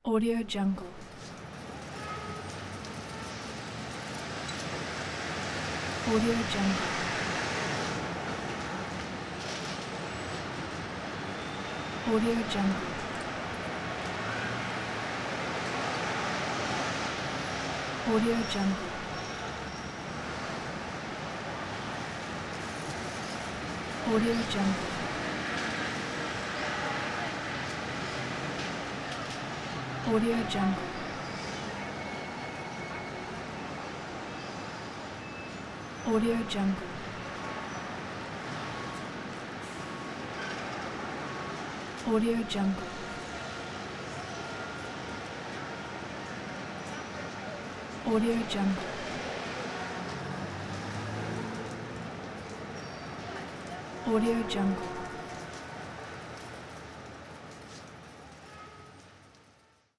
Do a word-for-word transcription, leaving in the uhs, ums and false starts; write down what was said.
Audio Jungle. Audio Jungle. Audio Jungle. Audio Jungle. Audio Jungle. Audio Jungle. Audio Jungle. Audio Jungle. Audio Jungle. Audio Jungle.